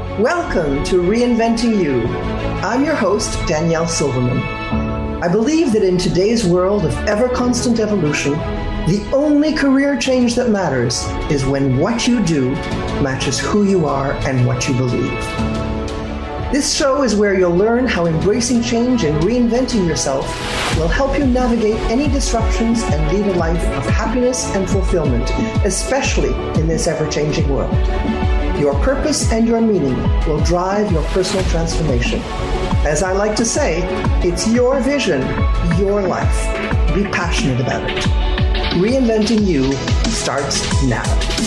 Welcome to Reinventing You. I'm your host, Danielle Silverman. I believe that in today's world of ever-constant evolution, the only career change that matters is when what you do matches who you are and what you believe. This show is where you'll learn how embracing change and reinventing yourself will help you navigate any disruptions and lead a life of happiness and fulfillment, especially in this ever-changing world. Your purpose and your meaning will drive your personal transformation. As I like to say, it's your vision, your life. Be passionate about it. Reinventing You starts now.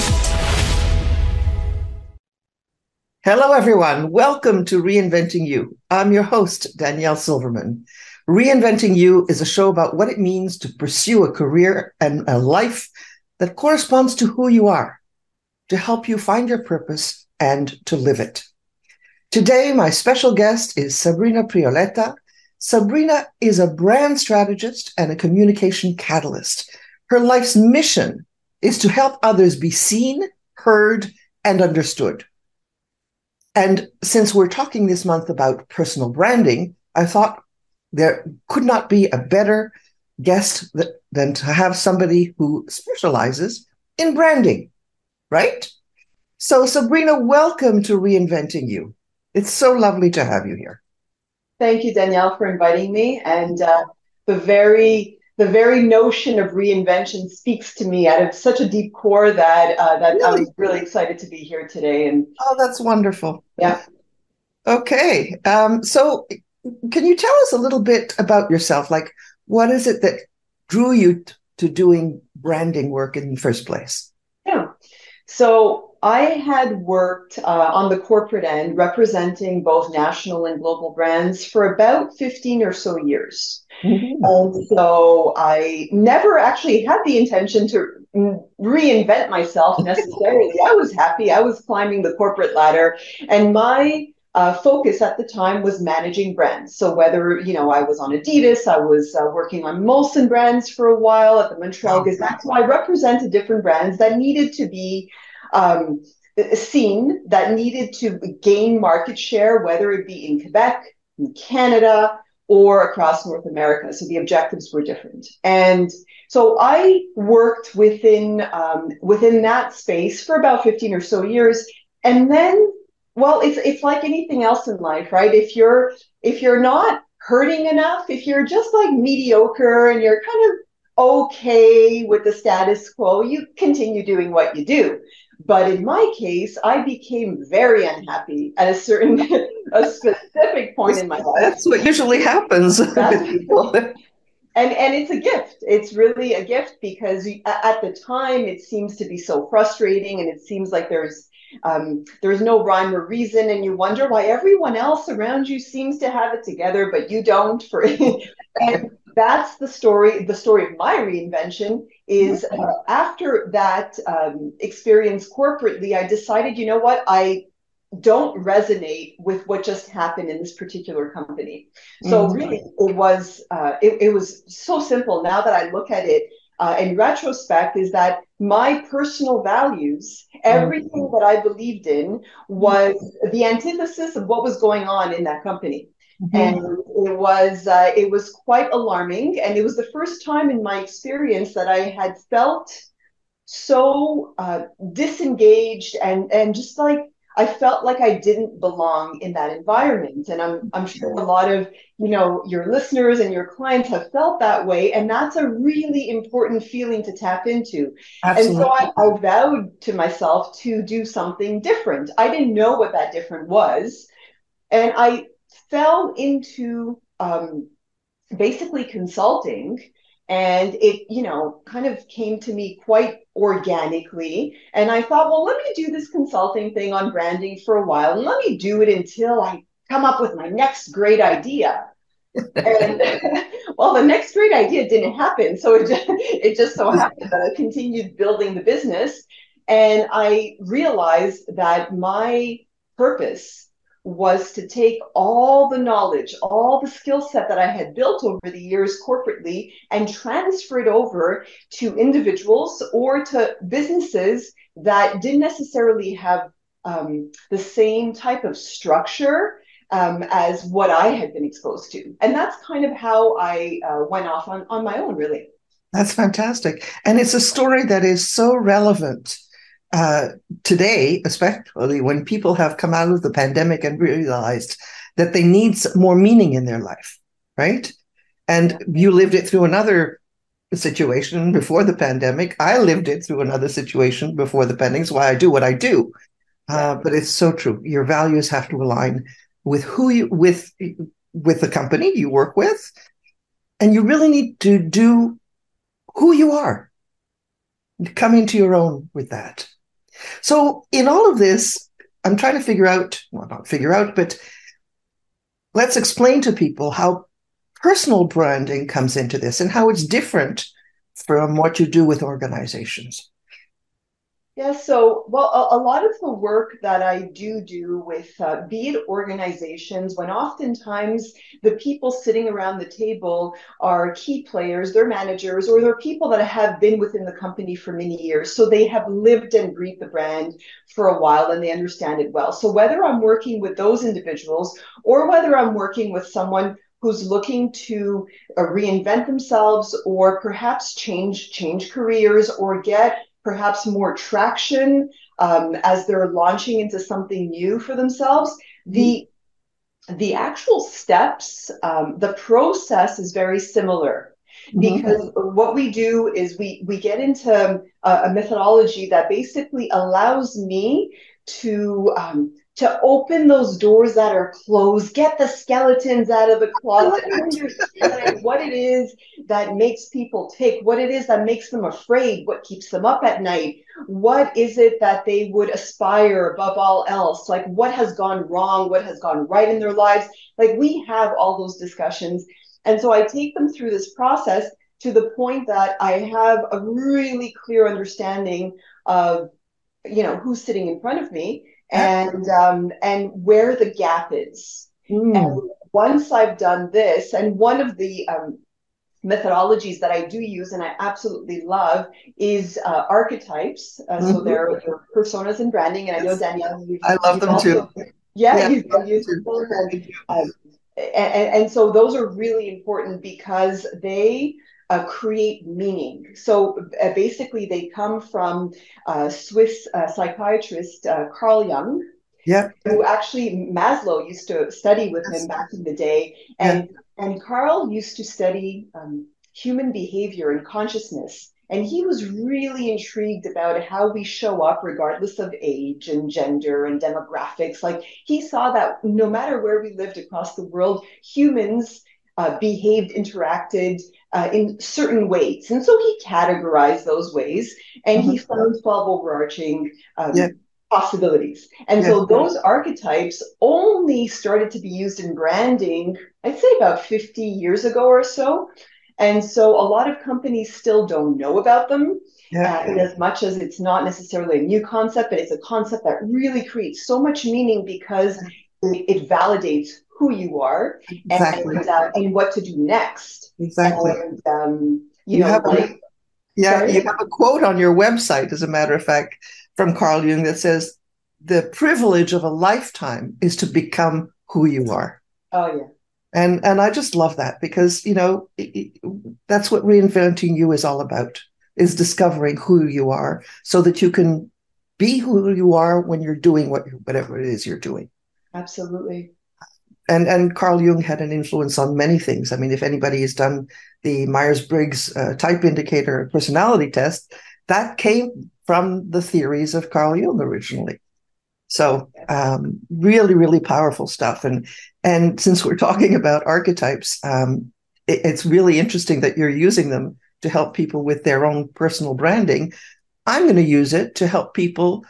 Hello, everyone. Welcome to Reinventing You. I'm your host, Danielle Silverman. Reinventing You is a show about what it means to pursue a career and a life that corresponds to who you are, to help you find your purpose and to live it. Today, my special guest is Sabrina Prioletta. Sabrina is a brand strategist and a communication catalyst. Her life's mission is to help others be seen, heard, and understood. And since we're talking this month about personal branding, I thought there could not be a better guest than to have somebody who specializes in branding, right? So Sabrina, welcome to Reinventing You. It's so lovely to have you here. Thank you, Danielle, for inviting me. And the very notion of reinvention speaks to me out of such a deep core that I'm really excited to be here today. And oh, that's wonderful. Yeah. Okay. So can you tell us a little bit about yourself? Like, what is it that drew you to doing branding work in the first place? Yeah. So I had worked on the corporate end, representing both national and global brands for about 15 or so years. Mm-hmm. And so I never actually had the intention to reinvent myself necessarily. I was happy. I was climbing the corporate ladder, and my focus at the time was managing brands. So whether, I was on Adidas, I was working on Molson brands for a while at the Montreal Gazette. So I represented different brands that needed to be seen, that needed to gain market share, whether it be in Quebec, in Canada, or across North America. So the objectives were different. And so I worked within that space for about 15 or so years. And then, well, it's like anything else in life, right? If you're not hurting enough, if you're just like mediocre and you're kind of okay with the status quo, you continue doing what you do. But in my case, I became very unhappy at a specific point in my life. That's what usually happens with people. And it's a gift. It's really a gift because at the time it seems to be so frustrating, and it seems like there's no rhyme or reason, and you wonder why everyone else around you seems to have it together, but you don't. And that's the story. The story of my reinvention is after that experience corporately, I decided, you know what, I don't resonate with what just happened in this particular company. So really, it was so simple. Now that I look at it in retrospect, is that my personal values, everything that I believed in, was the antithesis of what was going on in that company. And it was quite alarming. And it was the first time in my experience that I had felt so disengaged and just like I felt like I didn't belong in that environment. And I'm sure a lot of, your listeners and your clients have felt that way. And that's a really important feeling to tap into. Absolutely. And so I vowed to myself to do something different. I didn't know what that different was. And I fell into basically consulting, and it, kind of came to me quite organically. And I thought, well, let me do this consulting thing on branding for a while, and let me do it until I come up with my next great idea. And well, the next great idea didn't happen. So it just so happened that I continued building the business, and I realized that my purpose was to take all the knowledge, all the skill set that I had built over the years corporately and transfer it over to individuals or to businesses that didn't necessarily have the same type of structure as what I had been exposed to. And that's kind of how I went off on my own, really. That's fantastic. And it's a story that is so relevant uh, today, especially when people have come out of the pandemic and realized that they need more meaning in their life, right? And you lived it through another situation before the pandemic. I lived it through another situation before the pandemic. That's why I do what I do. Yeah. But it's so true. Your values have to align with who you with the company you work with, and you really need to do who you are. Come into your own with that. So in all of this, I'm trying to figure out, well, not figure out, but let's explain to people how personal branding comes into this and how it's different from what you do with organizations. Yeah, so, well, a lot of the work that I do with, be it organizations, when oftentimes the people sitting around the table are key players, they're managers, or they're people that have been within the company for many years. So they have lived and breathed the brand for a while and they understand it well. So whether I'm working with those individuals or whether I'm working with someone who's looking to reinvent themselves or perhaps change careers or get perhaps more traction as they're launching into something new for themselves. The actual steps, the process is very similar because what we do is we get into a methodology that basically allows me to open those doors that are closed, get the skeletons out of the closet, understand what it is that makes people tick, what it is that makes them afraid, what keeps them up at night, what is it that they would aspire above all else, like what has gone wrong, what has gone right in their lives. Like we have all those discussions. And so I take them through this process to the point that I have a really clear understanding of, who's sitting in front of me and where the gap is. And once I've done this, and one of the methodologies that I do use and I absolutely love is archetypes. So they're personas and branding. And I know, Danielle, I love them also, too. yeah, you've used them. And so those are really important because they create meaning. So basically, they come from Swiss psychiatrist Carl Jung, who actually Maslow used to study with him back in the day. And Carl used to study human behavior and consciousness. And he was really intrigued about how we show up regardless of age and gender and demographics. Like he saw that no matter where we lived across the world, humans behaved, interacted in certain ways. And so he categorized those ways and he found 12 overarching possibilities. And so those archetypes only started to be used in branding, I'd say about 50 years ago or so. And so a lot of companies still don't know about them in as much as it's not necessarily a new concept, but it's a concept that really creates so much meaning because it validates who you are and what to do next. Exactly. And, you have a quote on your website, as a matter of fact, from Carl Jung that says, the privilege of a lifetime is to become who you are. Oh, yeah. And I just love that because, that's what reinventing you is all about, is discovering who you are so that you can be who you are when you're doing whatever it is you're doing. Absolutely. And Carl Jung had an influence on many things. I mean, if anybody has done the Myers-Briggs type indicator personality test, that came from the theories of Carl Jung originally. So really, really powerful stuff. And since we're talking about archetypes, it's really interesting that you're using them to help people with their own personal branding. I'm going to use it to help people,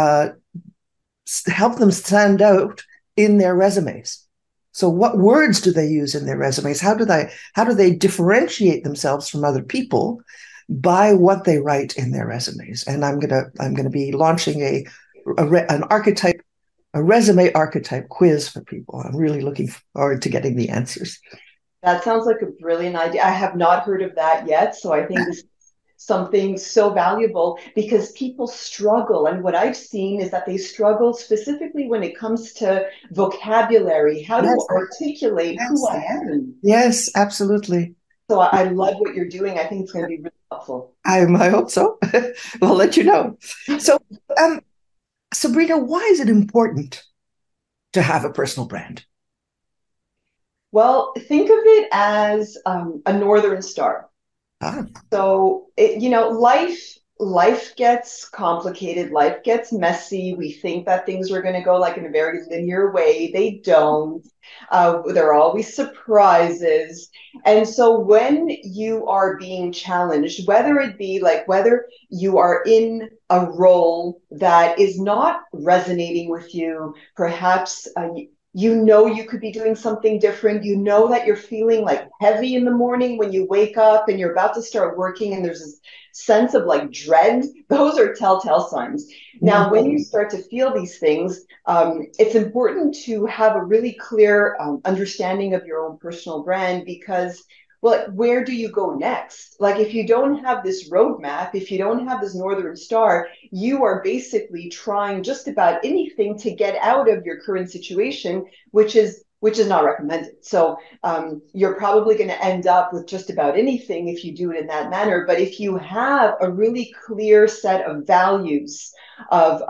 help them stand out in their resumes. So what words do they use in their resumes? How do they differentiate themselves from other people by what they write in their resumes? And I'm gonna be launching an archetype, a resume archetype quiz for people. I'm really looking forward to getting the answers. That sounds like a brilliant idea. I have not heard of that yet, so I think this something so valuable because people struggle. And what I've seen is that they struggle specifically when it comes to vocabulary, how to Yes, articulate who yes, I am. yes, absolutely. So I love what you're doing. I think it's going to be really helpful. I hope so. We'll let you know. So, um, Sabrina, why is it important to have a personal brand? Well, think of it as a northern star. Ah, So life gets complicated, life gets messy. We think that things are going to go like in a very linear way. They don't. There are always surprises. And so when you are being challenged, whether it be like whether you are in a role that is not resonating with you, perhaps you know you could be doing something different. You know that you're feeling like heavy in the morning when you wake up and you're about to start working, and there's this sense of like dread. Those are telltale signs. Now, when you start to feel these things, it's important to have a really clear understanding of your own personal brand because, well, where do you go next? Like, if you don't have this roadmap, if you don't have this Northern Star, you are basically trying just about anything to get out of your current situation, which is not recommended. So you're probably going to end up with just about anything if you do it in that manner. But if you have a really clear set of values of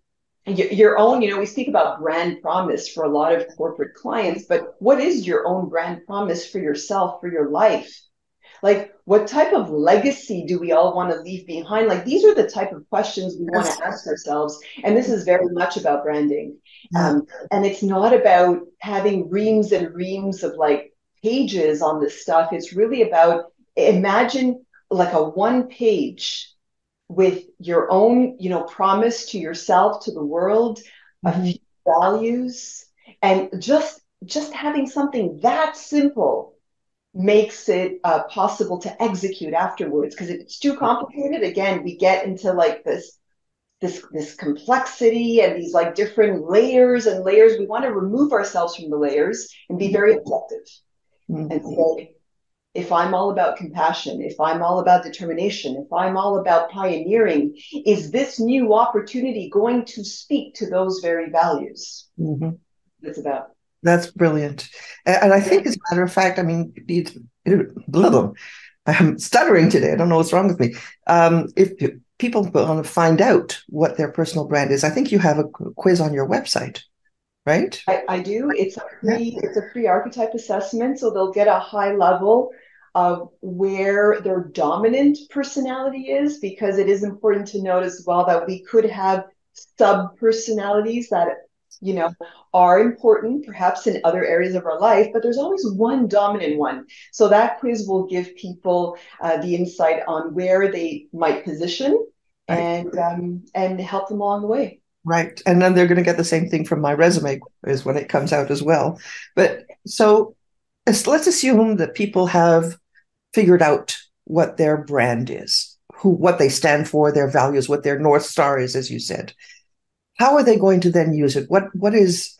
your own, we speak about brand promise for a lot of corporate clients, but what is your own brand promise for yourself, for your life? Like, what type of legacy do we all want to leave behind? Like, these are the type of questions we want yes, to ask ourselves. And this is very much about branding. yeah, And it's not about having reams and reams of like pages on this stuff. It's really about imagine like a one page with your own, promise to yourself, to the world, a mhm, few values, and just having something that simple makes it possible to execute afterwards. Because if it's too complicated, again, we get into like this complexity and these like different layers and layers. We want to remove ourselves from the layers and be very objective and mhm. say, if I'm all about compassion, if I'm all about determination, if I'm all about pioneering, is this new opportunity going to speak to those very values? Mhm. It's about. That's brilliant. And I think, as a matter of fact, I mean, blah, blah, I'm stuttering today. I don't know what's wrong with me. If people want to find out what their personal brand is, I think you have a quiz on your website, right? I do. Yeah. It's a free archetype assessment, so they'll get a high level of where their dominant personality is, because it is important to note as well that we could have sub personalities that you know are important perhaps in other areas of our life, but there's always one dominant one. So that quiz will give people the insight on where they might position Right. and help them along the way. Right. And then they're going to get the same thing from my resume is when it comes out as well. But so let's assume that people have figured out what their brand is, what they stand for, their values, what their North Star is, as you said. How are they going to then use it? What is,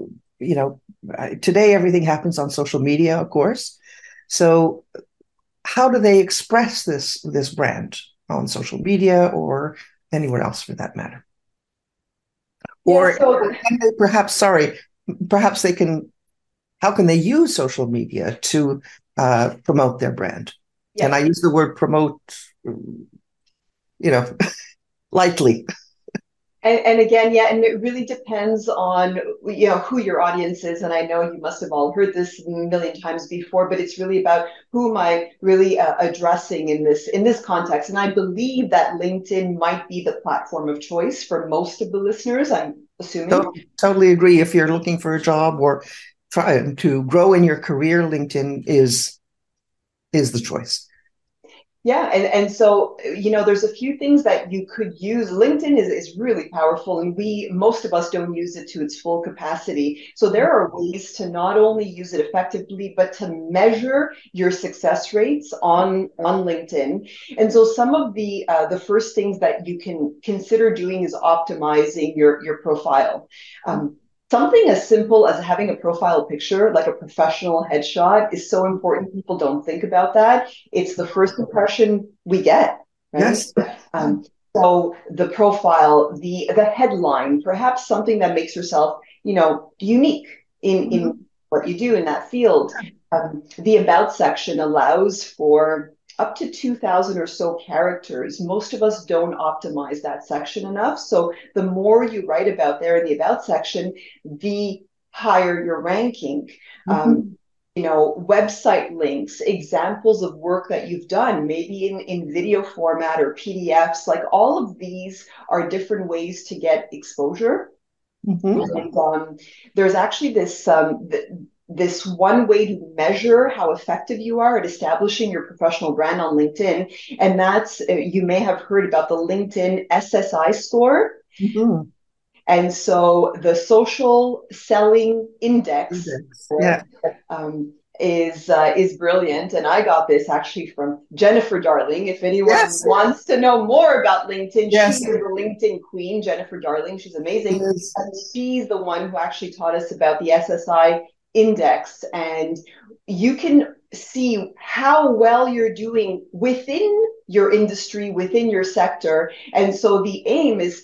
today everything happens on social media, of course. So how do they express this brand on social media or anywhere else for that matter? Yeah, Or so can they perhaps they can, how can they use social media to promote their brand? And I yes. use the word promote, you know, lightly. And again, yeah, and it really depends on who your audience is. And I know you must have all heard this a million times before, but it's really about who am I really addressing in this context. And I believe that LinkedIn might be the platform of choice for most of the listeners, I'm assuming. So, totally agree. If you're looking for a job or trying to grow in your career, LinkedIn is the choice. Yeah, and so there's a few things that you could use. LinkedIn is really powerful, and most of us don't use it to its full capacity. So there are ways to not only use it effectively, but to measure your success rates on LinkedIn. And so some of the first things that you can consider doing is optimizing your profile. Something as simple as having a profile picture, like a professional headshot, is so important. People don't think about that. It's the first impression we get. right? Yes. Um, so the profile, the headline, perhaps something that makes yourself, unique in what you do in that field. The about section allows for up to 2,000 or so characters. Most of us don't optimize that section enough. So the more you write about there in the about section, the higher your ranking. Mhm. Website links, examples of work that you've done, maybe in video format or PDFs, like all of these are different ways to get exposure. Mhm. And there's actually this one way to measure how effective you are at establishing your professional brand on LinkedIn. And that's, you may have heard about the LinkedIn SSI score. Mhm. And so the social selling index Index. Yeah. um, is brilliant. And I got this actually from Jennifer Darling. If anyone Yes. wants to know more about LinkedIn, she Yes. is the LinkedIn queen, Jennifer Darling. She's It amazing. is. And she's the one who actually taught us about the SSI index. And you can see how well you're doing within your industry, within your sector. And so the aim is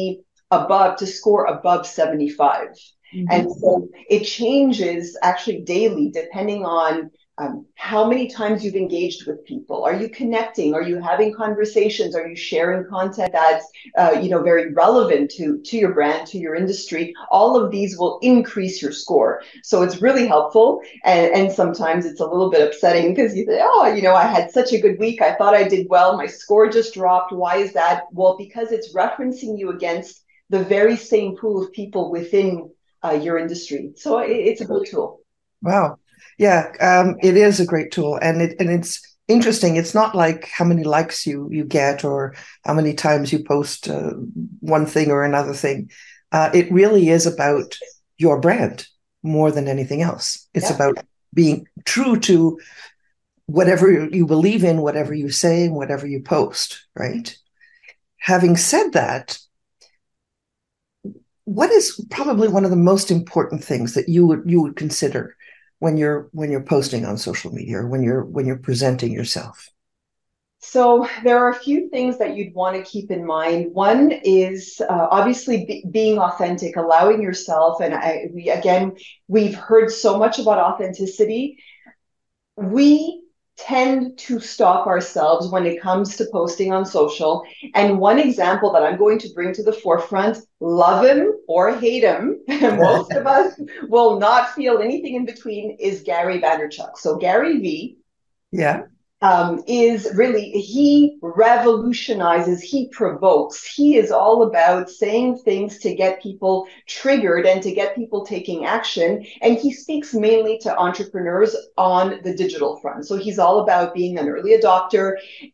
to score above 75. And Mhm. so it changes actually daily depending on how many times you've engaged with people. Are you connecting? Are you having conversations? Are you sharing content that's very relevant to your brand, to your industry? All of these will increase your score. So it's really helpful. And sometimes it's a little bit upsetting because you say, oh, I had such a good week. I thought I did well. My score just dropped. Why is that? Well, because it's referencing you against the very same pool of people within your industry. So it's a great tool. Wow. Yeah, it is a great tool, and it's interesting. It's not like how many likes you get or how many times you post one thing or another thing. It really is about your brand more than anything else. It's Yeah. about being true to whatever you believe in, whatever you say, and whatever you post, right? Having said that, what is probably one of the most important things that you would consider when you're posting on social media or when you're presenting yourself? So there are a few things that you'd want to keep in mind. One is obviously being authentic, allowing yourself, and we've heard so much about authenticity. We tend to stop ourselves when it comes to posting on social. And one example that I'm going to bring to the forefront, love him or hate him, most of us will not feel anything in between, is Gary Vaynerchuk. So Gary V Yeah. is really, he revolutionizes, he provokes. He is all about saying things to get people triggered and to get people taking action. And he speaks mainly to entrepreneurs on the digital front. So he's all about being an early adopter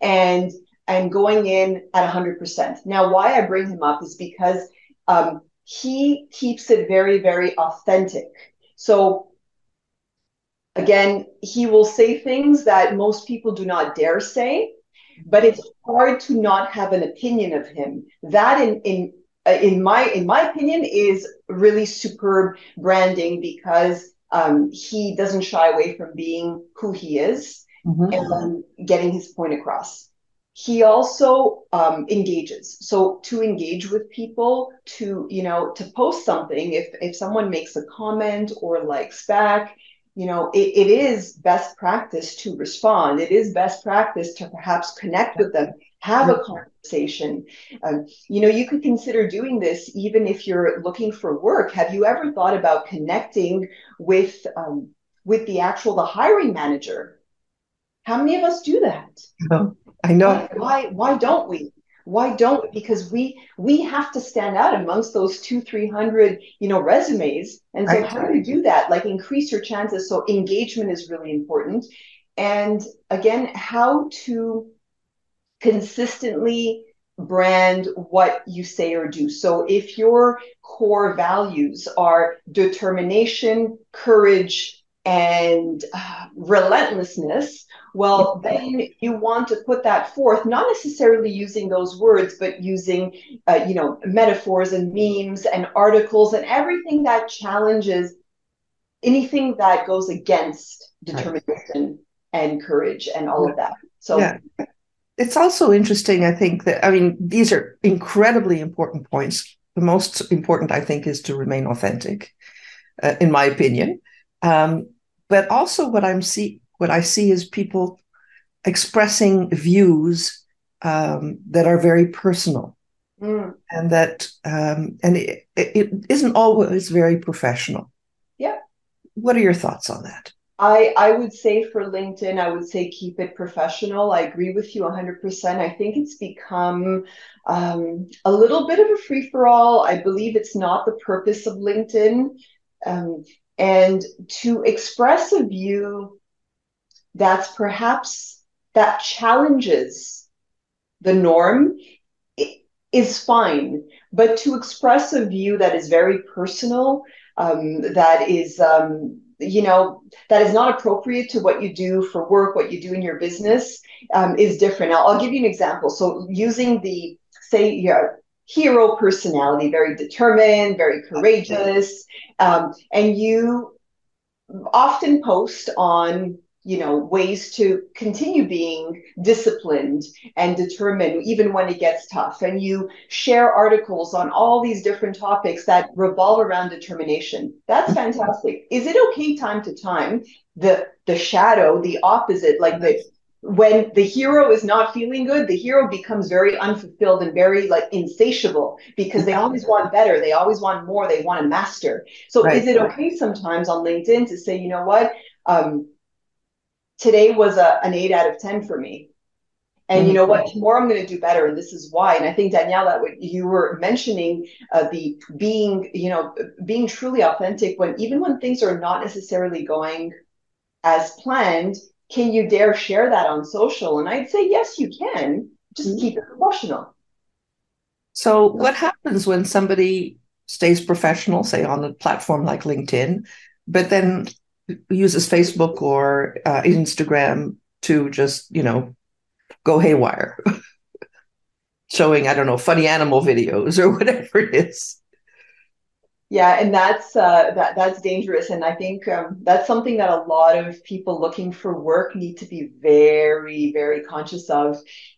and going in at 100%. Now, why I bring him up is because he keeps it very, very authentic. So again, he will say things that most people do not dare say, but it's hard to not have an opinion of him. That in my opinion is really superb branding because he doesn't shy away from being who he is Mhm. and getting his point across. He also engages. So to engage with people, to post something, if someone makes a comment or likes back, it is best practice to respond. It is best practice to perhaps connect with them, have Yeah. a conversation. You could consider doing this even if you're looking for work. Have you ever thought about connecting with the hiring manager? How many of us do that? No, I know. Why don't we? Why don't we? Because we have to stand out amongst those 200-300 resumes. And so Right. how do you do that? Like increase your chances. So engagement is really important. And again, how to consistently brand what you say or do. So if your core values are determination, courage, and relentlessness, well, then you want to put that forth, not necessarily using those words, but using, metaphors and memes and articles and everything that challenges anything that goes against Right. determination and courage and all of that. So Yeah. It's also interesting, I think that, I mean, these are incredibly important points. The most important, I think, is to remain authentic, in my opinion. Um, but also what I see is people expressing views that are very personal Mm. and it isn't always very professional. Yeah. What are your thoughts on that? I would say for LinkedIn, I would say keep it professional. I agree with you 100%. I think it's become a little bit of a free for all. I believe it's not the purpose of LinkedIn. Um, and to express a view that's perhaps that challenges the norm is fine. But to express a view that is very personal, that is, that is not appropriate to what you do for work, what you do in your business, is different. I'll give you an example. So using the, say, your hero personality, very determined, very courageous, and you often post on ways to continue being disciplined and determined even when it gets tough, and you share articles on all these different topics that revolve around determination. That's fantastic. Is it okay time to time the shadow, the opposite, like the when the hero is not feeling good, the hero becomes very unfulfilled and very like insatiable because they always want better, they always want more, they want to master. So is Right. it okay sometimes on LinkedIn to say, you know what, um, today was an 8 out of 10 for me. And you Mhm. know what? Tomorrow I'm going to do better, and this is why. And I think Danielle, that what you were mentioning, the being, being truly authentic when even when things are not necessarily going as planned. Can you dare share that on social? And I'd say yes, you can. Just keep it professional. So, what happens when somebody stays professional, say on a platform like LinkedIn, but then uses Facebook or Instagram to just, go haywire, showing, I don't know, funny animal videos or whatever it is? Yeah, and that's dangerous, and I think that's something that a lot of people looking for work need to be very, very conscious of.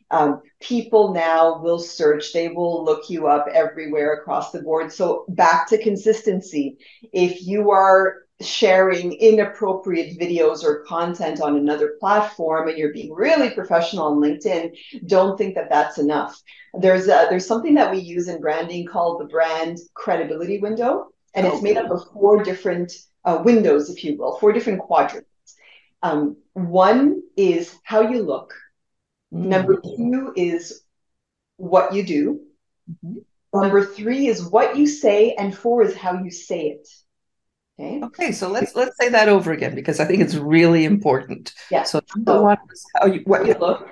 People now will search; they will look you up everywhere across the board. So back to consistency. If you are sharing inappropriate videos or content on another platform and you're being really professional on LinkedIn, don't think that that's enough. There's something that we use in branding called the brand credibility window, and it's made Okay. up of four different windows, if you will, four different quadrants. One is how you look. Mm. Number two is what you do. Mhm. Number three is what you say, and four is how you say it. Okay. Okay, so let's say that over again because I think it's really important. Yeah. So number So one is how you look.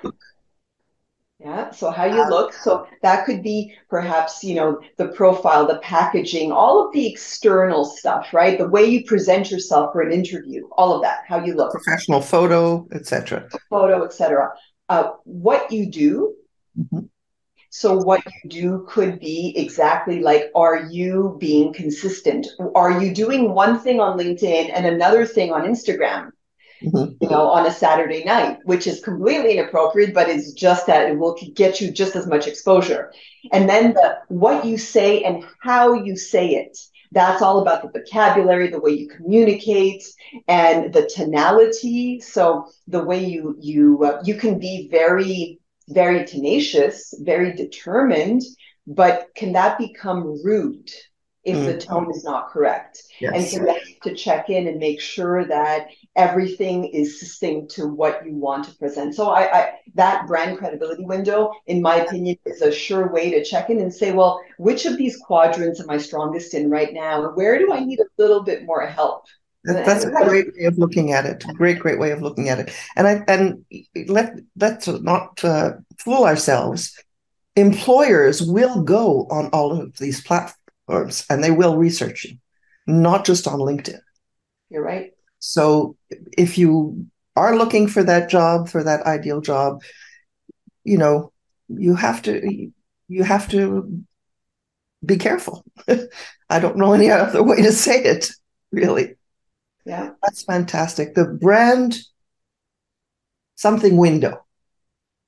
Yeah, so how you uh, look. So that could be perhaps, the profile, the packaging, all of the external stuff, right? The way you present yourself for an interview, all of that, how you look, professional photo, etc. photo, etc. What you do. Mhm. So what you do could be exactly like, are you being consistent? Are you doing one thing on LinkedIn and another thing on Instagram? Mhm. On a Saturday night, which is completely inappropriate, but is just that it will get you just as much exposure. And then what you say and how you say it. That's all about the vocabulary, the way you communicate, and the tonality. So the way you can be very, very tenacious, very determined, but can that become rude if the Mm. tone is not correct? And so Yes. you have to check in and make sure that everything is succinct to what you want to present. So that brand credibility window, in my opinion, is a sure way to check in and say, well, which of these quadrants am I strongest in right now? Where do I need a little bit more help? That's a great way of looking at it. Great way of looking at it. And let's not fool ourselves. Employers will go on all of these platforms and they will research you, not just on LinkedIn. You're right. So if you are looking for that job, for that ideal job, you know, you have to you have to be careful. I don't know any other way to say it, really. Yeah. That's fantastic. The brand something window.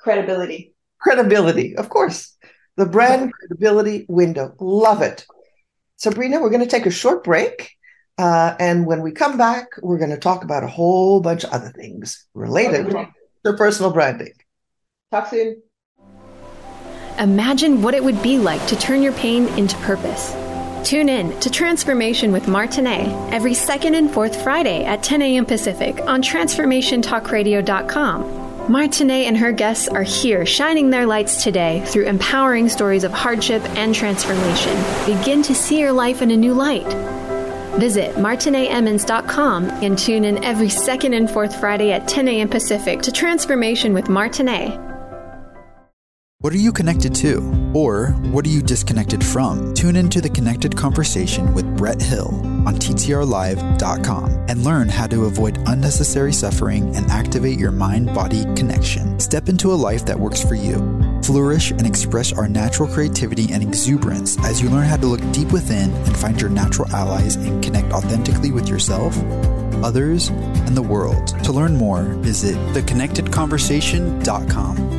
Credibility. Credibility, of course. The brand credibility window. Love it. Sabrina, we're going to take a short break. And when we come back, we're going to talk about a whole bunch of other things related to personal branding. Talk soon. Imagine what it would be like to turn your pain into purpose. Tune in to Transformation with Martinet every second and fourth Friday at 10 a.m. Pacific on transformationtalkradio.com. Martinet and her guests are here shining their lights today through empowering stories of hardship and transformation. Begin to see your life in a new light. Visit martinetemmons.com and tune in every second and fourth Friday at 10 a.m. Pacific to Transformation with Martinet. What are you connected to? Or what are you disconnected from? Tune into the Connected Conversation with Brett Hill on ttrlive.com and learn how to avoid unnecessary suffering and activate your mind-body connection. Step into a life that works for you. Flourish and express our natural creativity and exuberance as you learn how to look deep within and find your natural allies and connect authentically with yourself, others, and the world. To learn more, visit theconnectedconversation.com.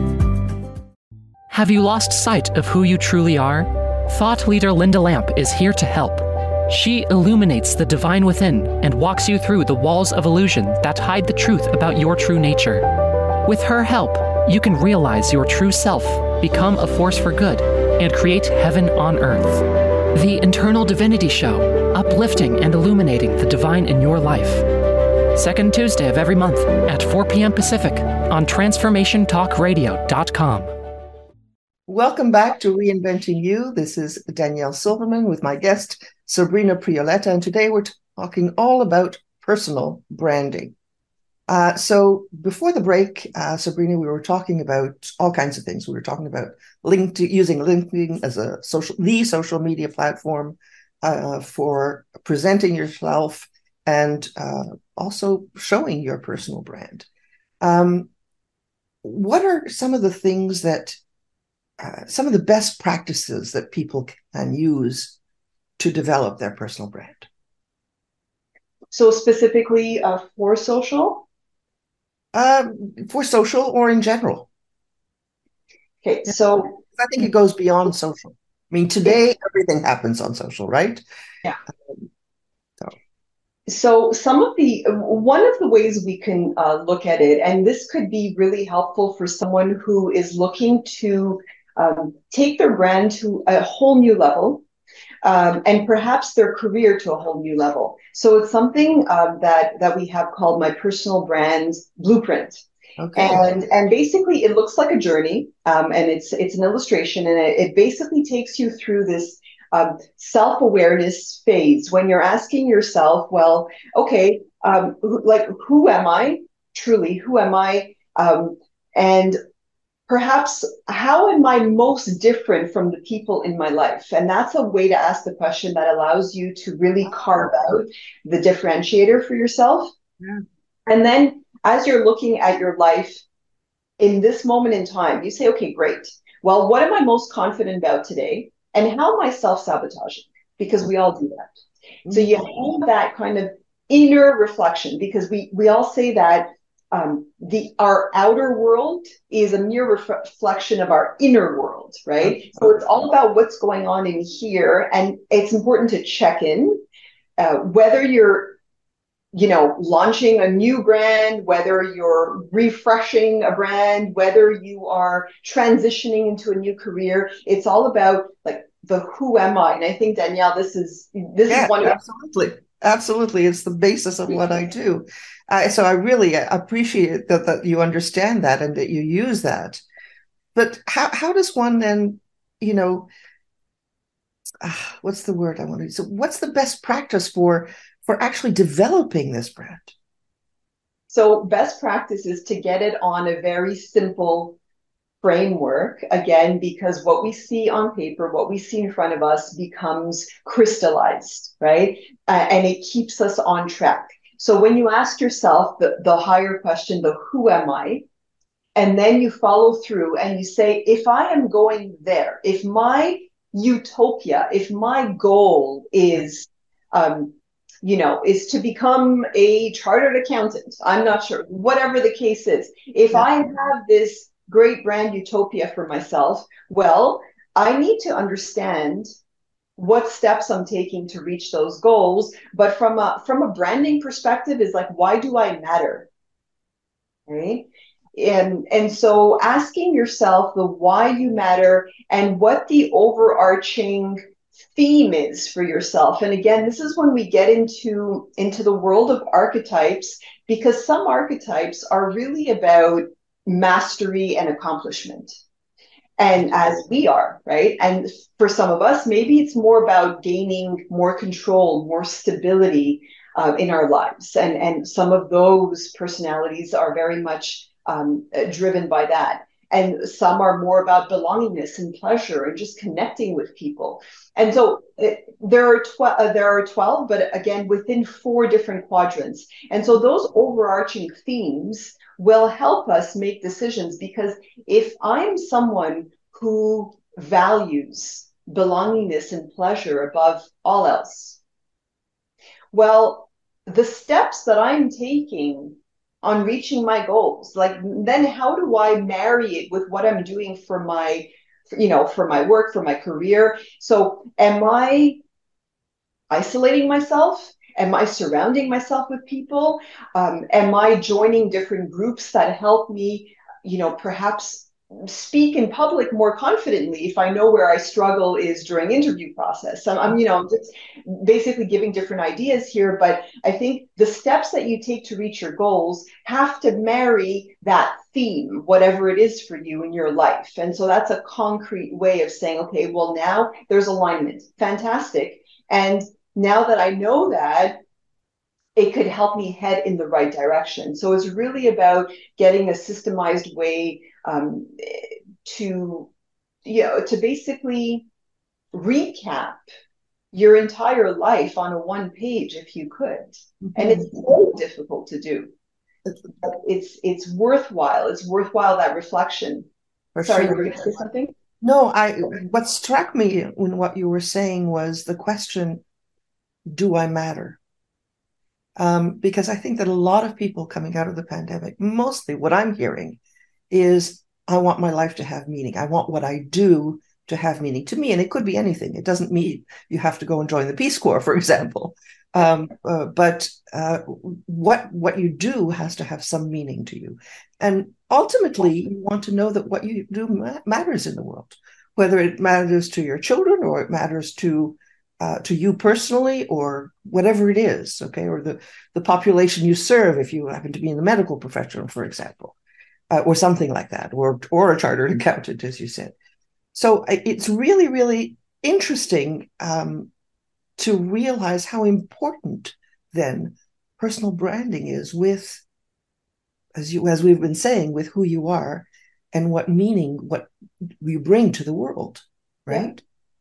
Have you lost sight of who you truly are? Thought leader Linda Lamp is here to help. She illuminates the divine within and walks you through the walls of illusion that hide the truth about your true nature. With her help, you can realize your true self, become a force for good, and create heaven on earth. The Internal Divinity Show, uplifting and illuminating the divine in your life. Second Tuesday of every month at 4 p.m. Pacific on TransformationTalkRadio.com. Welcome back to Reinventing You. This is Danielle Silverman with my guest, Sabrina Prioletta, and today we're talking all about personal branding. So before the break, Sabrina, we were talking about all kinds of things. We were talking about using LinkedIn as the social media platform for presenting yourself and also showing your personal brand. What are some of the things that some of the best practices that people can use to develop their personal brand? So specifically for social? For social or in general. Okay, so I think it goes beyond social. I mean, today everything happens on social, right? Yeah. So one of the ways we can look at it, and this could be really helpful for someone who is looking to take their brand to a whole new level, and perhaps their career to a whole new level. So it's something that we have called my personal brand blueprint. Okay. And basically it looks like a journey, and it's an illustration, and it basically takes you through this self-awareness phase when you're asking yourself, well, okay, who am I truly? Who am I? And perhaps how am I most different from the people in my life? And that's a way to ask the question that allows you to really carve out the differentiator for yourself. Yeah. And then as you're looking at your life in this moment in time, you say, okay, great. Well, what am I most confident about today? And how am I self-sabotaging? Because we all do that. Mm-hmm. So you have that kind of inner reflection, because we all say that our outer world is a mere reflection of our inner world, right? So it's all about what's going on in here, and it's important to check in, whether you're, launching a new brand, whether you're refreshing a brand, whether you are transitioning into a new career. It's all about like the who am I? And I think, Danielle, this is one of absolutely. It's the basis of what I do. So I really appreciate that you understand that and that you use that. But how does one then, what's the word I want to use? So what's the best practice for actually developing this brand? So best practice is to get it on a very simple framework, again, because what we see on paper, what we see in front of us becomes crystallized, right? And it keeps us on track. So when you ask yourself the higher question, the who am I? And then you follow through and you say, if I am going there, if my utopia, if my goal is, is to become a chartered accountant, I'm not sure, whatever the case is. If I have this great brand utopia for myself. Well, I need to understand what steps I'm taking to reach those goals. But from a branding perspective, is like, why do I matter? Right. And so asking yourself the why you matter and what the overarching theme is for yourself. And again, this is when we get into the world of archetypes, because some archetypes are really about mastery and accomplishment. And as we are, right? And for some of us, maybe it's more about gaining more control, more stability in our lives. And some of those personalities are very much driven by that. And some are more about belongingness and pleasure and just connecting with people. And so there are 12, but again, within 4 different quadrants. And so those overarching themes will help us make decisions, because if I'm someone who values belongingness and pleasure above all else, well, the steps that I'm taking on reaching my goals, like, then how do I marry it with what I'm doing for my, for my work, for my career? So am I isolating myself? Am I surrounding myself with people? Am I joining different groups that help me, perhaps speak in public more confidently if I know where I struggle is during interview process? I'm just basically giving different ideas here, but I think the steps that you take to reach your goals have to marry that theme, whatever it is for you in your life. And so that's a concrete way of saying, okay, well, now there's alignment. Fantastic. And now that I know that, it could help me head in the right direction. So it's really about getting a systemized way to basically recap your entire life on a one page, if you could. Mm-hmm. And it's so difficult to do. It's worthwhile. It's worthwhile, that reflection. Sorry, you were going to say something? No, what struck me in what you were saying was the question, do I matter? Because I think that a lot of people coming out of the pandemic, mostly what I'm hearing is, I want my life to have meaning. I want what I do to have meaning to me. And it could be anything. It doesn't mean you have to go and join the Peace Corps, for example. But what you do has to have some meaning to you. And ultimately, you want to know that what you do matters in the world, whether it matters to your children or it matters to you personally, or whatever it is, okay, or the population you serve, if you happen to be in the medical profession, for example, or something like that, or a chartered accountant, as you said. So it's really, really interesting to realize how important then personal branding is with, as we've been saying, with who you are and what meaning, what you bring to the world, right?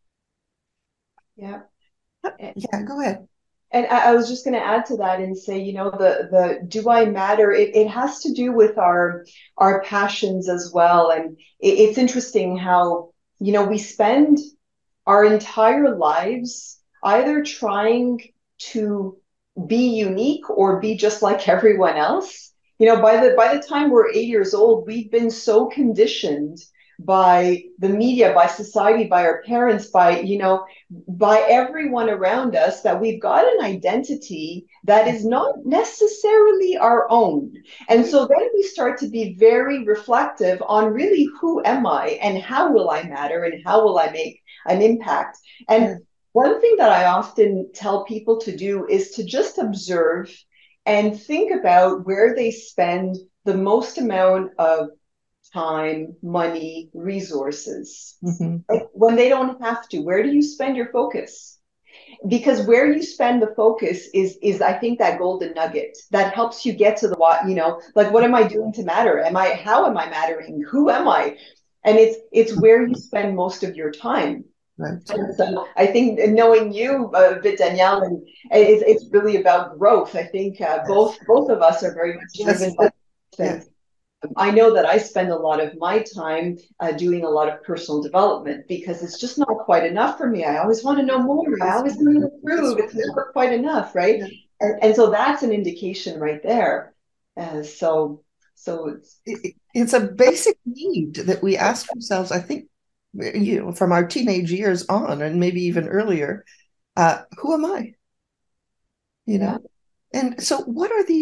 Yeah. Yeah, go ahead. And I was just going to add to that and say, the do I matter? It has to do with our passions as well. And it's interesting how, we spend our entire lives either trying to be unique or be just like everyone else. By the time we're 8 years old, we've been so conditioned by the media, by society, by our parents, by everyone around us, that we've got an identity that is not necessarily our own. And so then we start to be very reflective on really, who am I and how will I matter and how will I make an impact? And one thing that I often tell people to do is to just observe and think about where they spend the most amount of time, money, resources. Mm-hmm. Like, when they don't have to, where do you spend your focus? Because where you spend the focus is I think that golden nugget that helps you get to the what, like, what am I doing to matter? How am I mattering? Who am I? And it's where you spend most of your time. Right. And so I think, knowing you a bit, Danielle, and it's really about growth. I think both of us are very much driven by things. I know that I spend a lot of my time doing a lot of personal development, because it's just not quite enough for me. I always want to know more. I always want to improve. It's never quite enough, right? Yeah. And so that's an indication right there. So So it's a basic need that we ask ourselves, I think, from our teenage years on, and maybe even earlier, who am I? yeah. And so what are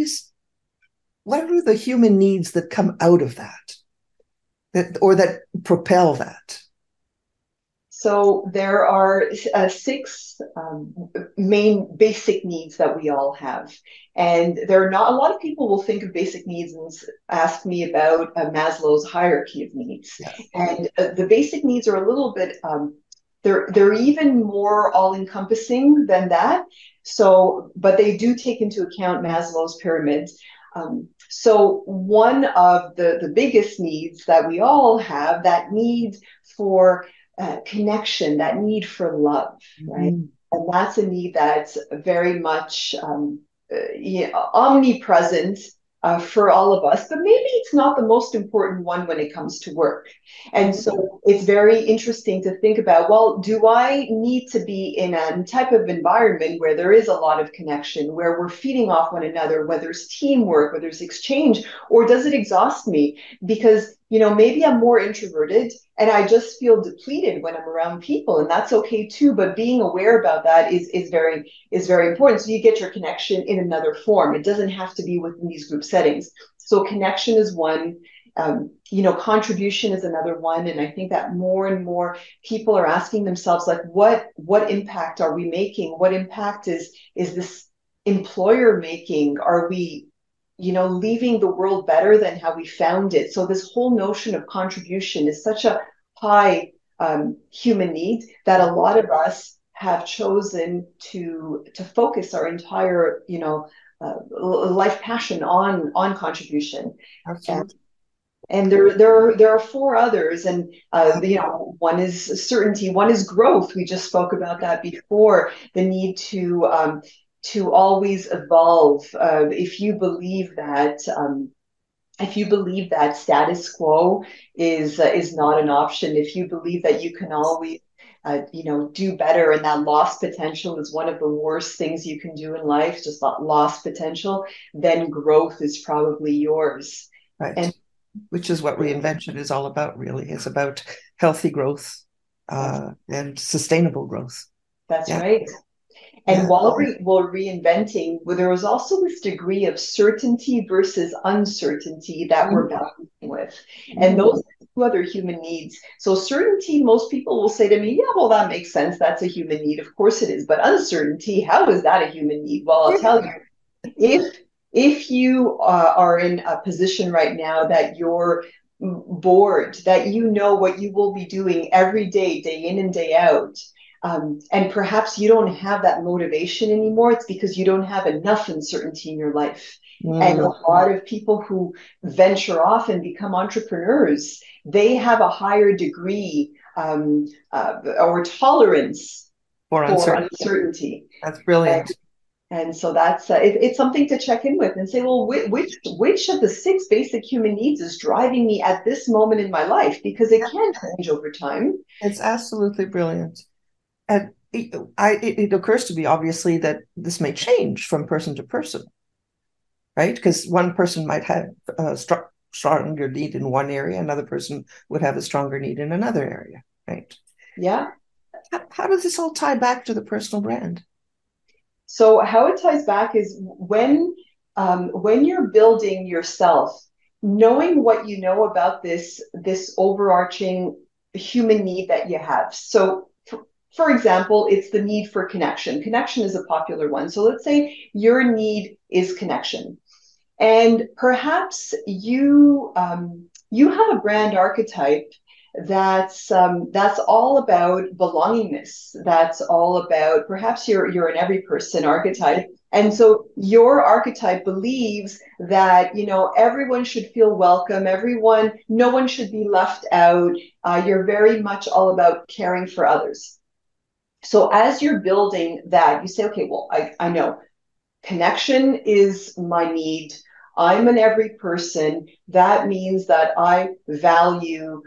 the human needs that come out of or that propel that? So there are six main basic needs that we all have. And there are not a lot of people will think of basic needs and ask me about Maslow's hierarchy of needs. Yeah. And the basic needs are a little bit, they're even more all-encompassing than that. So, but they do take into account Maslow's pyramids. So one of the biggest needs that we all have, that need for connection, that need for love, right? Mm-hmm. And that's a need that's very much omnipresent for all of us, but maybe it's not the most important one when it comes to work. And so it's very interesting to think about, well, do I need to be in a type of environment where there is a lot of connection, where we're feeding off one another, where there's teamwork, where there's exchange, or does it exhaust me? Because, maybe I'm more introverted and I just feel depleted when I'm around people, and that's okay too. But being aware about that is very important. So you get your connection in another form. It doesn't have to be within these group settings. So connection is one. Contribution is another one. And I think that more and more people are asking themselves, like, what impact are we making? What impact is this employer making? Are we leaving the world better than how we found it? So this whole notion of contribution is such a high human need that a lot of us have chosen to focus our entire life passion on contribution. Absolutely. And there are four others, and one is certainty, one is growth. We just spoke about that before. The need to always evolve. If you believe that status quo is not an option, if you believe that you can always do better, and that lost potential is one of the worst things you can do in life, just that lost potential, then growth is probably yours. Right. And which is what reinvention is all about, really. It's about healthy growth and sustainable growth. That's right. And while we're reinventing, there was also this degree of certainty versus uncertainty that we're balancing with. And those are two other human needs. So certainty, most people will say to me, yeah, well, that makes sense. That's a human need. Of course it is. But uncertainty, how is that a human need? Well, I'll tell you, if you are in a position right now that you're bored, that you know what you will be doing every day, day in and day out, and perhaps you don't have that motivation anymore, it's because you don't have enough uncertainty in your life. And a lot of people who venture off and become entrepreneurs, they have a higher degree or tolerance for uncertainty. That's brilliant. And so that's it's something to check in with and say, well, which of the six basic human needs is driving me at this moment in my life? Because it can change over time. It's absolutely brilliant. And it occurs to me, obviously, that this may change from person to person, right? Because one person might have a stronger need in one area, another person would have a stronger need in another area, right? Yeah. How does this all tie back to the personal brand? So how it ties back is when you're building yourself, knowing what you know about this overarching human need that you have. So for example, it's the need for connection. Connection is a popular one. So let's say your need is connection. And perhaps you have a brand archetype that's all about belongingness. That's all about, perhaps you're an every person archetype. And so your archetype believes that, everyone should feel welcome. No one should be left out. You're very much all about caring for others. So as you're building that, you say, okay, well, I know connection is my need. I'm an every person. That means that I value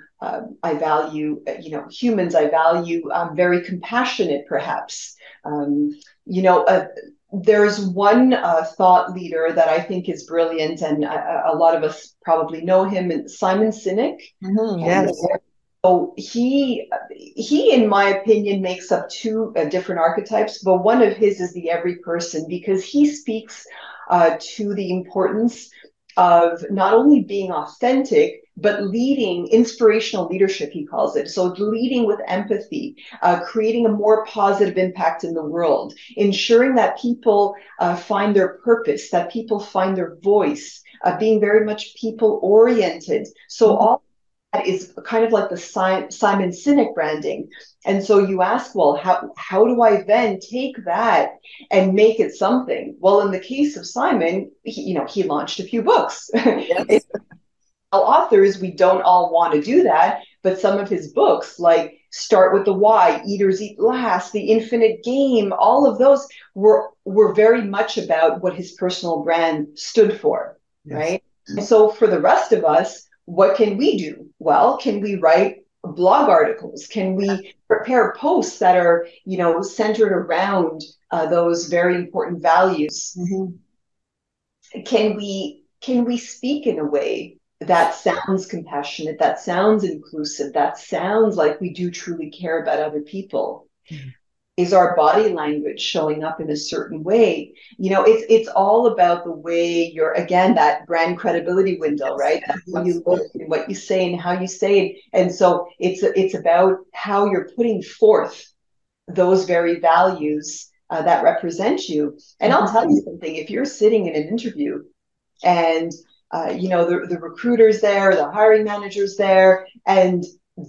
humans. I value, I'm very compassionate, perhaps. there's one thought leader that I think is brilliant, and a lot of us probably know him, Simon Sinek. Yes. So he, in my opinion, makes up two different archetypes, but one of his is the every person, because he speaks to the importance of not only being authentic, but leading, inspirational leadership, he calls it. So leading with empathy, creating a more positive impact in the world, ensuring that people find their purpose, that people find their voice, being very much people oriented. So all that is kind of like the Simon Sinek branding. And so you ask, well, how do I then take that and make it something? Well, in the case of Simon, he launched a few books. Yes. Authors, we don't all want to do that, but some of his books, like Start with the Why, Eaters Eat Last, The Infinite Game, all of those were very much about what his personal brand stood for, yes. Right? And so for the rest of us, what can we do? Well, can we write blog articles? Can we prepare posts that are, centered around those very important values? Mm-hmm. Can we speak in a way that sounds compassionate, that sounds inclusive, that sounds like we do truly care about other people? Mm-hmm. Is our body language showing up in a certain way? It's all about the way you're, again, that brand credibility window, right? That's how you look and what you say and how you say it. And so it's about how you're putting forth those very values that represent you. And I'll tell you something, if you're sitting in an interview and the recruiter's there, the hiring manager's there, and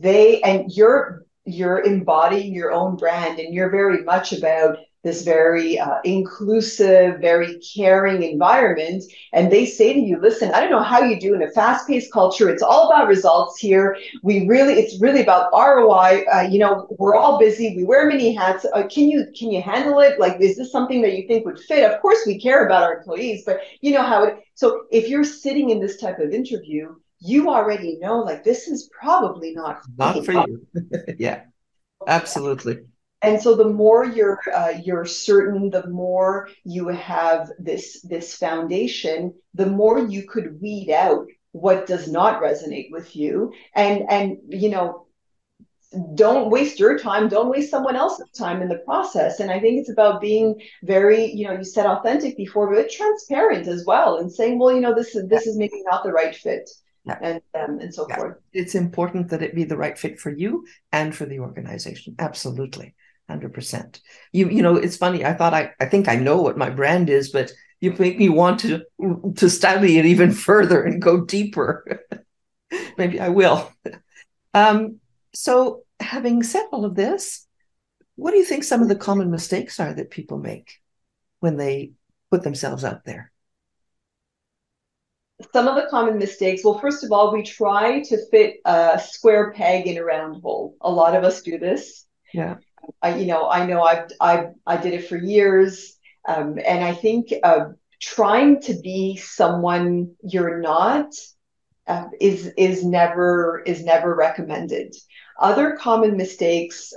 you're embodying your own brand, and you're very much about this very inclusive, very caring environment. And they say to you, listen, I don't know how you do in a fast-paced culture. It's all about results here. It's really about ROI. We're all busy. We wear many hats. Can you handle it? Like, is this something that you think would fit? Of course, we care about our employees, but you know how it. So if you're sitting in this type of interview, you already know, like, this is probably not for you. Yeah, absolutely. And so the more you're certain, the more you have this foundation, the more you could weed out what does not resonate with you, and don't waste your time, don't waste someone else's time in the process. And I think it's about being very, you said authentic before, but transparent as well, and saying, well, this is maybe not the right fit. Yeah. And so forth. It's important that it be the right fit for you and for the organization. Absolutely. 100%. It's funny. I think I know what my brand is, but you make me want to study it even further and go deeper. Maybe I will. So having said all of this, what do you think some of the common mistakes are that people make when they put themselves out there? Some of the common mistakes. Well, first of all, we try to fit a square peg in a round hole. A lot of us do this. Yeah. I know I did it for years. And I think trying to be someone you're not is never recommended. Other common mistakes,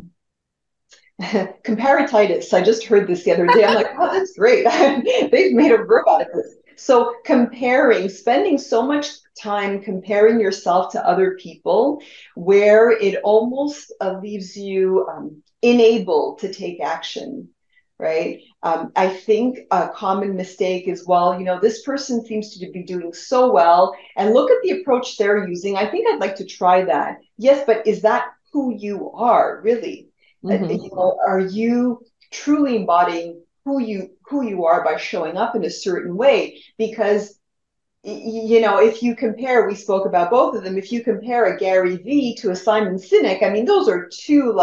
comparatitis. I just heard this the other day. I'm like, oh, that's great. They've made a verb out of this. So spending so much time comparing yourself to other people, where it almost leaves you unable to take action, right? I think a common mistake is, well, this person seems to be doing so well, and look at the approach they're using. I think I'd like to try that. Yes, but is that who you are, really? Mm-hmm. Are you truly embodying who you are by showing up in a certain way? Because if you compare, we spoke about both of them. If you compare a Gary Vee to a Simon Sinek, I mean, those are two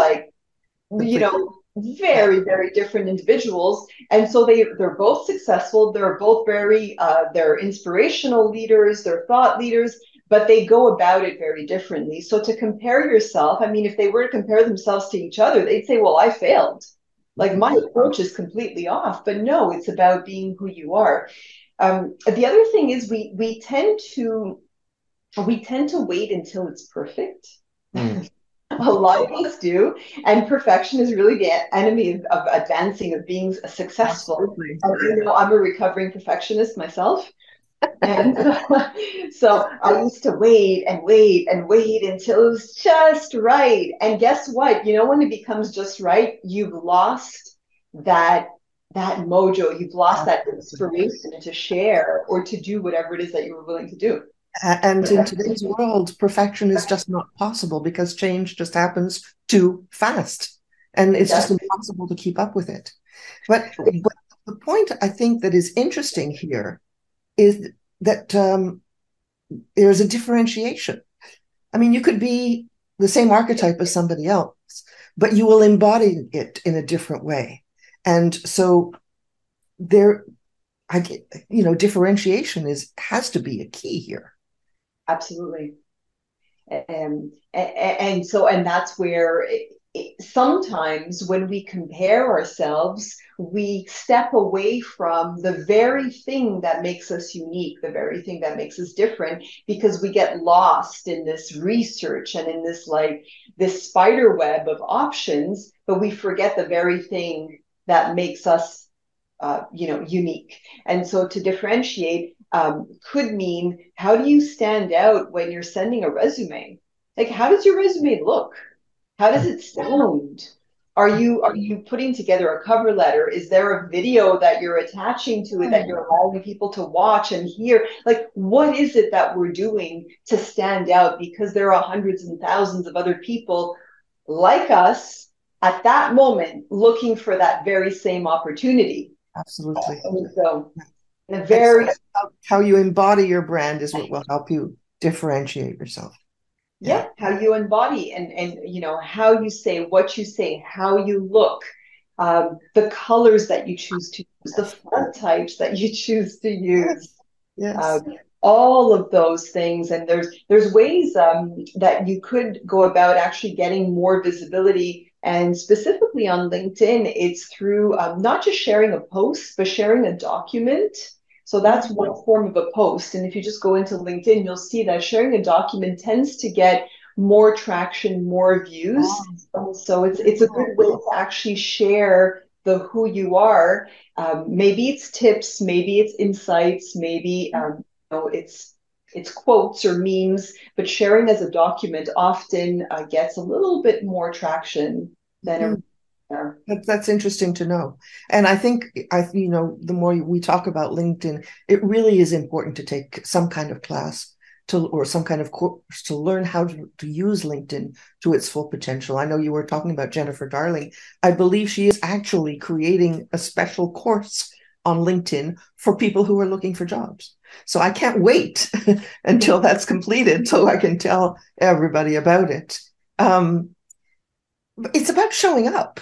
very, very different individuals. And so they're both successful. They're both very, they're inspirational leaders, they're thought leaders, but they go about it very differently. So to compare yourself, I mean, if they were to compare themselves to each other, they'd say, well, I failed. Like, my approach is completely off. But no, it's about being who you are. The other thing is we tend to wait until it's perfect. A lot of us do. And perfection is really the enemy of advancing, of being successful. Absolutely. And, I'm a recovering perfectionist myself. And so I used to wait and wait and wait until it was just right. And guess what? When it becomes just right, you've lost that mojo. You've lost that inspiration to share or to do whatever it is that you were willing to do. And in today's world, perfection is just not possible because change just happens too fast. And it's just impossible to keep up with it. But the point I think that is interesting here is that there's a differentiation. I mean, you could be the same archetype as somebody else, but you will embody it in a different way. And so differentiation has to be a key here. Absolutely. And that's where sometimes when we compare ourselves, we step away from the very thing that makes us unique, the very thing that makes us different, because we get lost in this research and in this spider web of options, but we forget the very thing that makes us unique. And so to differentiate could mean, how do you stand out when you're sending a resume? Like, how does your resume look? How does it sound? Are you putting together a cover letter? Is there a video that you're attaching to it that you're allowing people to watch and hear? Like, what is it that we're doing to stand out? Because there are hundreds and thousands of other people like us at that moment looking for that very same opportunity. Absolutely. So, how you embody your brand is what will help you differentiate yourself. Yeah, how you embody and how you say, what you say, how you look, the colors that you choose to use, the font types that you choose to use. Yes. All of those things. And there's ways that you could go about actually getting more visibility. And specifically on LinkedIn, it's through not just sharing a post, but sharing a document. So that's one form of a post. And if you just go into LinkedIn, you'll see that sharing a document tends to get more traction, more views. So it's a good way to actually share who you are. Maybe it's tips, maybe it's insights, maybe it's quotes or memes, but sharing as a document often gets a little bit more traction than That's interesting to know. And I think, the more we talk about LinkedIn, it really is important to take some kind of class or some kind of course to learn how to use LinkedIn to its full potential. I know you were talking about Jennifer Darling. I believe she is actually creating a special course on LinkedIn for people who are looking for jobs. So I can't wait until that's completed so I can tell everybody about it. It's about showing up.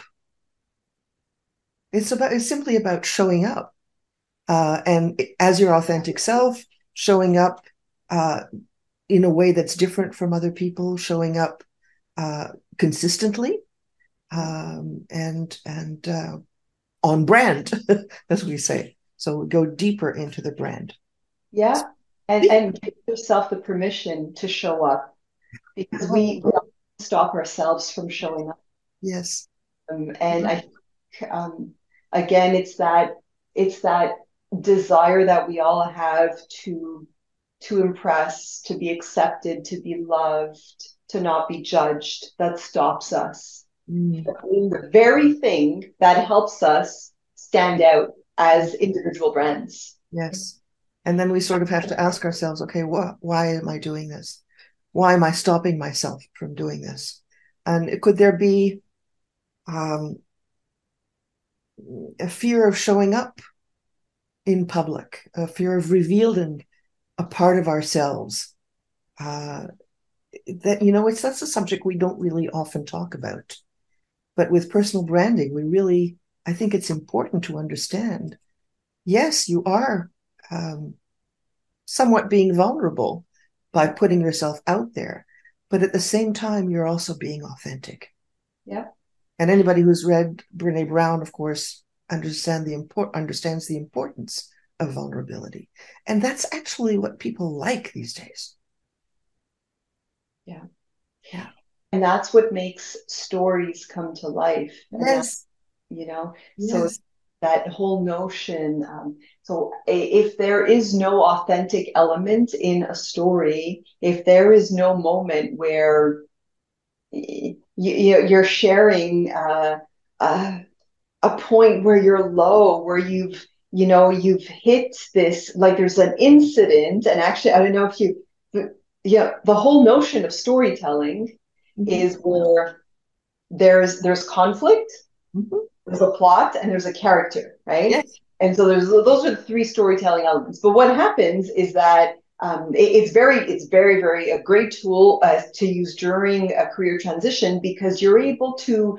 It's simply about showing up, and as your authentic self, showing up in a way that's different from other people, showing up consistently, and on brand, as we say. So go deeper into the brand. Yeah, and give yourself the permission to show up, because we stop ourselves from showing up. Yes, and I think again, it's that desire that we all have to impress, to be accepted, to be loved, to not be judged, that stops us. The very thing that helps us stand out as individual brands. Yes. And then we sort of have to ask ourselves, okay, why am I doing this? Why am I stopping myself from doing this? And could there be a fear of showing up in public, a fear of revealing a part of ourselves? That's a subject we don't really often talk about. But with personal branding, I think it's important to understand, yes, you are somewhat being vulnerable by putting yourself out there, but at the same time, you're also being authentic. Yeah. And anybody who's read Brené Brown, of course, understands the importance of vulnerability. And that's actually what people like these days. Yeah. Yeah. And that's what makes stories come to life. Yes. So Yes. that whole notion. So if there is no authentic element in a story, if there is no moment where you're sharing a point where you're low, where you've hit this, like there's an incident, and actually, I don't know if the whole notion of storytelling is where there's conflict, there's a plot, and there's a character, right? Yes. And so those are the three storytelling elements. But what happens is that it's very, very a great tool to use during a career transition, because you're able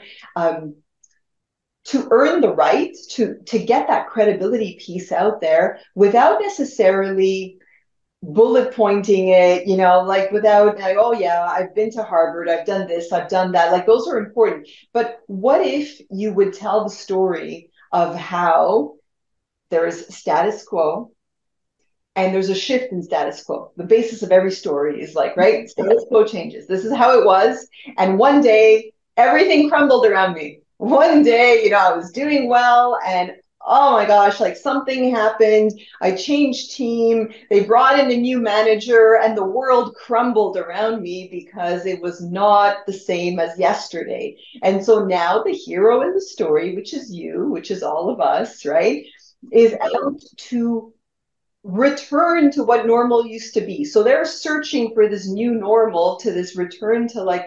to earn the right to get that credibility piece out there without necessarily bullet pointing it, like without like, oh yeah, I've been to Harvard, I've done this, I've done that. Like those are important. But what if you would tell the story of how there is status quo and there's a shift in status quo? The basis of every story is like, right, status quo changes. This is how it was. And one day everything crumbled around me. One day, I was doing well, and oh my gosh, like something happened. I changed team. They brought in a new manager, and the world crumbled around me because it was not the same as yesterday. And so now the hero in the story, which is you, which is all of us, right, is out to return to what normal used to be. So they're searching for this new normal, to this return to like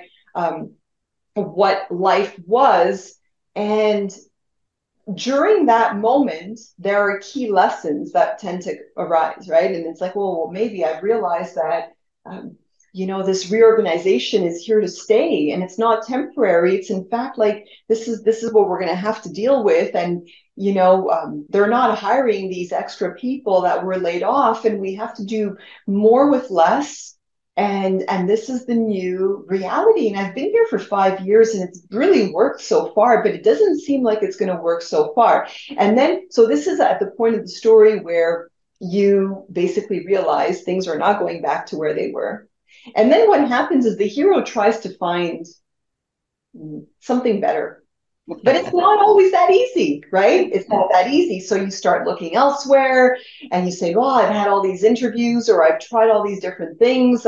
what life was. And during that moment, there are key lessons that tend to arise, right? And it's like, well, maybe I've realized that, this reorganization is here to stay, and it's not temporary. It's in fact like this is what we're going to have to deal with. And they're not hiring these extra people that were laid off, and we have to do more with less. And this is the new reality. And I've been here for 5 years, and it's really worked so far, but it doesn't seem like it's going to work so far. And then, so this is at the point of the story where you basically realize things are not going back to where they were. And then what happens is the hero tries to find something better. But it's not always that easy, right? It's not that easy. So you start looking elsewhere, and you say, well, I've had all these interviews, or I've tried all these different things.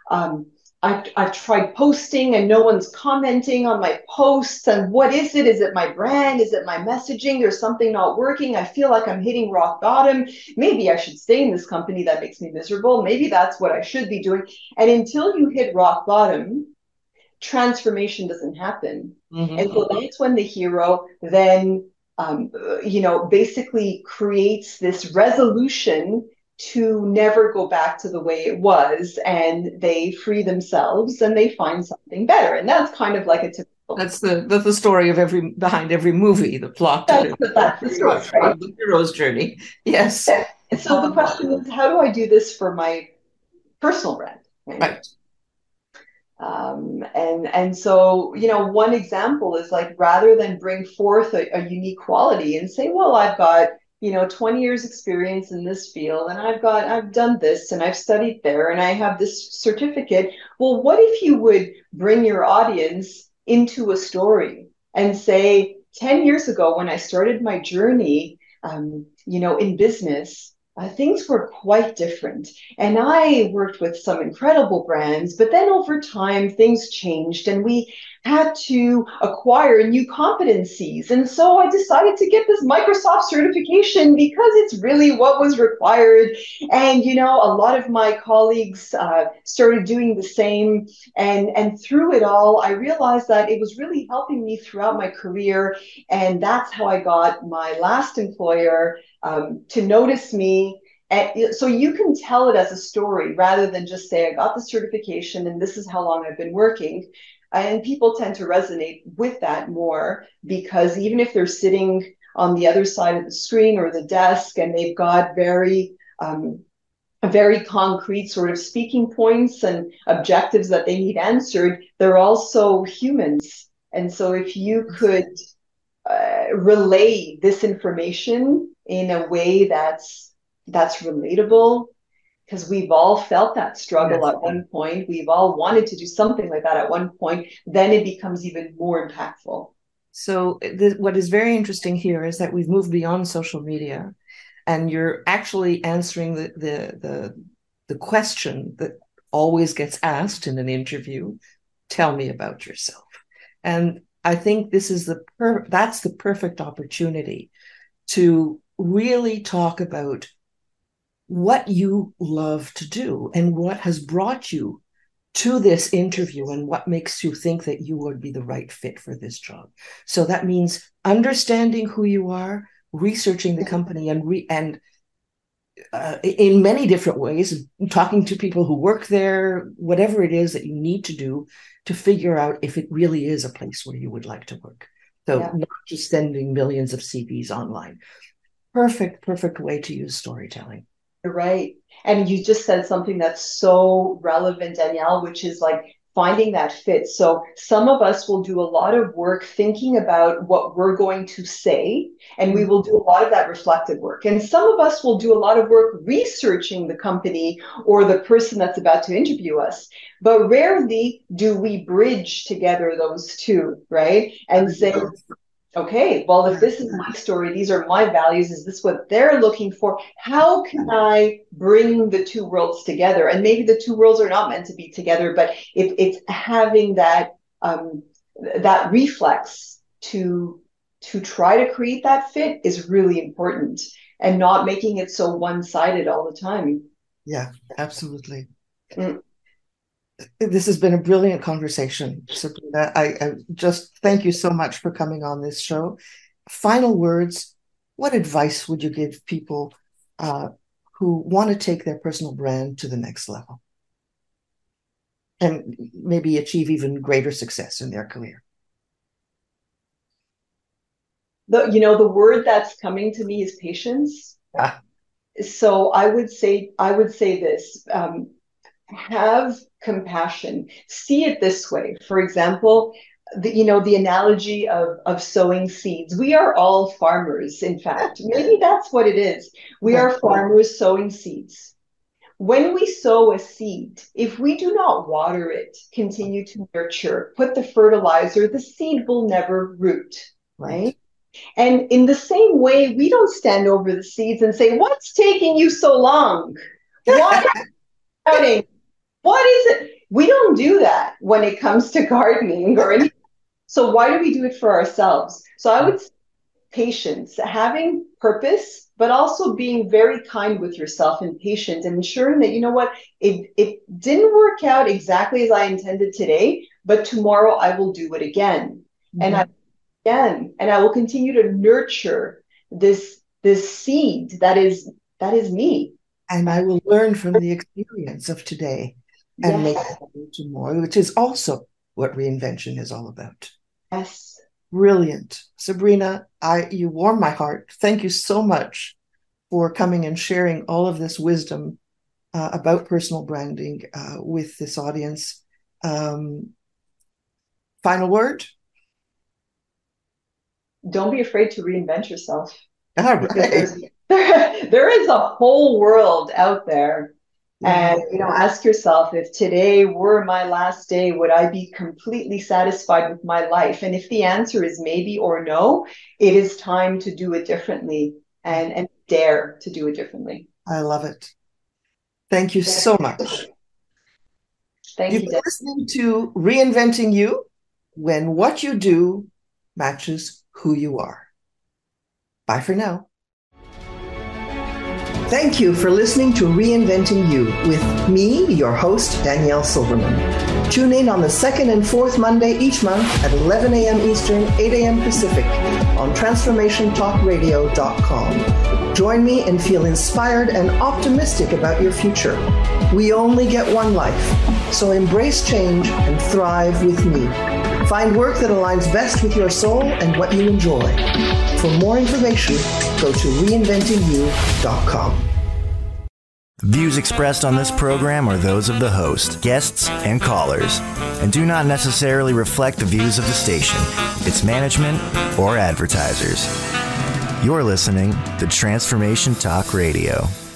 I've tried posting, and no one's commenting on my posts. And what is it? Is it my brand? Is it my messaging? There's something not working. I feel like I'm hitting rock bottom. Maybe I should stay in this company that makes me miserable. Maybe that's what I should be doing. And until you hit rock bottom, transformation doesn't happen. And so that's when the hero then, basically creates this resolution to never go back to the way it was, and they free themselves and they find something better. And that's kind of like a typical. That's the story of behind every movie, the plot. That's the story, right? The hero's journey. Yes. And so the question is, how do I do this for my personal brand? Right. And so, one example is like, rather than bring forth a unique quality and say, well, I've got, 20 years experience in this field, and I've done this, and I've studied there, and I have this certificate. Well, what if you would bring your audience into a story and say, 10 years ago, when I started my journey, in business, things were quite different. And I worked with some incredible brands, but then over time, things changed, and we had to acquire new competencies. And so I decided to get this Microsoft certification because it's really what was required. And, a lot of my colleagues started doing the same. And through it all, I realized that it was really helping me throughout my career. And that's how I got my last employer to notice me. And so you can tell it as a story rather than just say, I got the certification and this is how long I've been working. And people tend to resonate with that more, because even if they're sitting on the other side of the screen or the desk, and they've got very concrete sort of speaking points and objectives that they need answered, they're also humans. And so if you could relay this information in a way that's relatable, because we've all felt that struggle at one point. We've all wanted to do something like that at one point. Then it becomes even more impactful. So what is very interesting here is that we've moved beyond social media, and you're actually answering the question that always gets asked in an interview: tell me about yourself. And I think this is that's the perfect opportunity to really talk about what you love to do and what has brought you to this interview and what makes you think that you would be the right fit for this job. So that means understanding who you are, researching the company, and in many different ways, talking to people who work there, whatever it is that you need to do to figure out if it really is a place where you would like to work. So not just sending millions of CVs online. Perfect way to use storytelling. You're right. And you just said something that's so relevant, Danielle, which is like finding that fit. So some of us will do a lot of work thinking about what we're going to say, and we will do a lot of that reflective work. And some of us will do a lot of work researching the company or the person that's about to interview us. But rarely do we bridge together those two, right? And say, okay, well, if this is my story, these are my values, is this what they're looking for? How can I bring the two worlds together? And maybe the two worlds are not meant to be together, but it's having that that reflex to try to create that fit is really important, and not making it so one-sided all the time. Yeah, absolutely. This has been a brilliant conversation, Sabrina. I just thank you so much for coming on this show. Final words, what advice would you give people who want to take their personal brand to the next level and maybe achieve even greater success in their career? The word that's coming to me is patience. So I would say this, have compassion. See it this way. For example, the analogy of sowing seeds. We are all farmers, in fact. Maybe that's what it is. We are farmers sowing seeds. When we sow a seed, if we do not water it, continue to nurture, put the fertilizer, the seed will never root, right? And in the same way, we don't stand over the seeds and say, "What's taking you so long? Why are you what is it?" We don't do that when it comes to gardening or anything. So why do we do it for ourselves? So I would say patience, having purpose, but also being very kind with yourself and patient, and ensuring that, you know what, it didn't work out exactly as I intended today, but tomorrow I will do it again. And I will continue to nurture this seed that is me. And I will learn from the experience of today and make it into more, which is also what reinvention is all about. Yes. Brilliant. Sabrina, you warm my heart. Thank you so much for coming and sharing all of this wisdom about personal branding with this audience. Final word? Don't be afraid to reinvent yourself. All right. There is a whole world out there. And, ask yourself, if today were my last day, would I be completely satisfied with my life? And if the answer is maybe or no, it is time to do it differently and dare to do it differently. I love it. Thank you so much. Thank you. You've been listening to Reinventing You, when what you do matches who you are. Bye for now. Thank you for listening to Reinventing You with me, your host, Danielle Silverman. Tune in on the second and fourth Monday each month at 11 a.m. Eastern, 8 a.m. Pacific on TransformationTalkRadio.com. Join me and feel inspired and optimistic about your future. We only get one life, so embrace change and thrive with me. Find work that aligns best with your soul and what you enjoy. For more information, go to reinventingyou.com. The views expressed on this program are those of the host, guests, and callers, and do not necessarily reflect the views of the station, its management, or advertisers. You're listening to Transformation Talk Radio.